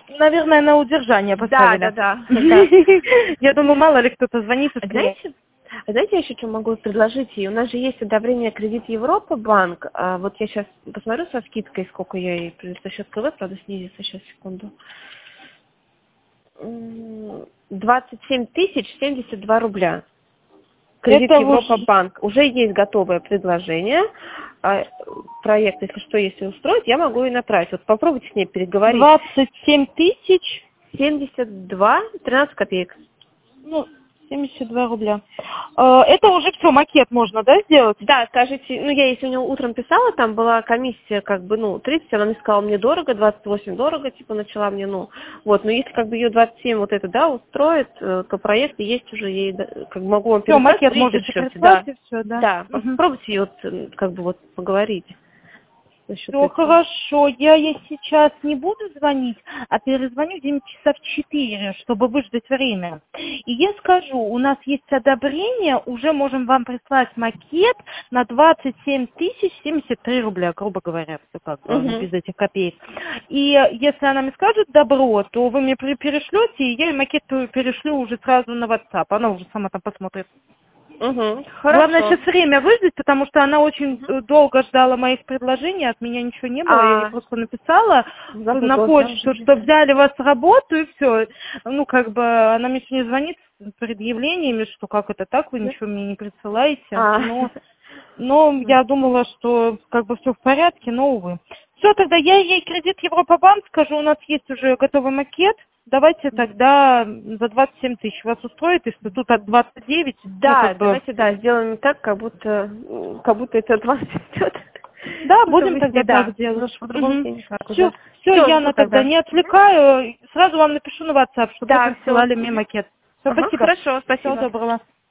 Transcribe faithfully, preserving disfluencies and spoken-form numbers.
Наверное, на удержание Да, поставили. да, да. да. Я думаю, мало ли кто-то звонит. и Знаете, а знаете, я еще что могу предложить? И у нас же есть одобрение кредит Европа банк. А вот я сейчас посмотрю со скидкой, сколько я ей за счет КВ, правда, снизится, сейчас, секунду. М, двадцать семь тысяч семьдесят два рубля. Кредит Это Европа уже банк. Уже есть готовое предложение. А, проект, если что, если устроить, я могу и направить. Вот попробуйте с ней переговорить. двадцать семь тысяч, семьдесят два тринадцать копеек. ну, семьдесят два рубля. Э, Это уже все, макет можно, да, сделать? Да, скажите, ну я если у него утром писала, там была комиссия как бы, ну, тридцать, она мне сказала, мне дорого, двадцать восемь дорого, типа начала мне, ну, вот, но если как бы ее двадцать семь вот это, да, устроит, э, то проект есть уже ей, да, как бы могу вам Все, переслать, макет вы можете пришлете, прислать да, и все, да. да, Мгм. попробуйте ее вот, э, как бы вот поговорить насчет Все этого. хорошо, я ей сейчас не буду звонить, а перезвоню где-нибудь часа в четыре, чтобы выждать время. И я скажу, у нас есть одобрение, уже можем вам прислать макет на двадцать семь тысяч семьдесят три рубля, грубо говоря, все как бы, ну, Угу. без этих копеек. И если она мне скажет добро, то вы мне пере- перешлете, и я ей макет перешлю уже сразу на WhatsApp, она уже сама там посмотрит. Угу. Главное Хорошо. сейчас время выждать, потому что она очень э, долго ждала моих предложений, от меня ничего не было, я ей А, просто написала на запуталась, да, почту, уже? что взяли вас в работу и все. Ну, как бы она мне еще не звонит с предъявлениями, что как это так, вы ничего мне не присылаете. А. Но, но я думала, что как бы все в порядке, но, увы. Все, тогда я ей кредит Европа-банк скажу, у нас есть уже готовый макет. Давайте тогда за двадцать семь тысяч вас устроит, если тут от двадцать девять, ну, Да, как бы... давайте, да, сделаем так, как будто, м, как будто это от вас идет. Да, Будто будем вы тогда все, да, так делать. потому что по-другому Угу. я никак Все, уже. все, Все, Яна, жду тогда тогда. не отвлекаю. Сразу вам напишу на WhatsApp, чтобы вы Да, все. присылали мне макет. Все, Ага, спасибо. хорошо, Всего спасибо. доброго.